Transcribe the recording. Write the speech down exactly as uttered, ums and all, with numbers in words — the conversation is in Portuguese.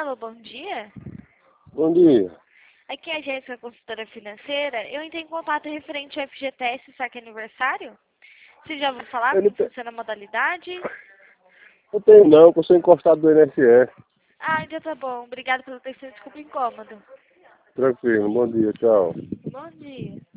Alô, bom dia. Bom dia. Aqui é a agência consultora financeira. Eu entrei em contato referente ao F G T S Saque Aniversário. Você já ouviu falar Eu não, como te... funciona a modalidade? não tenho não, que eu sou encostado do I N S S. Ah, então tá bom. Obrigada pela atenção. Desculpa o incômodo. Tranquilo, bom dia, tchau. Bom dia.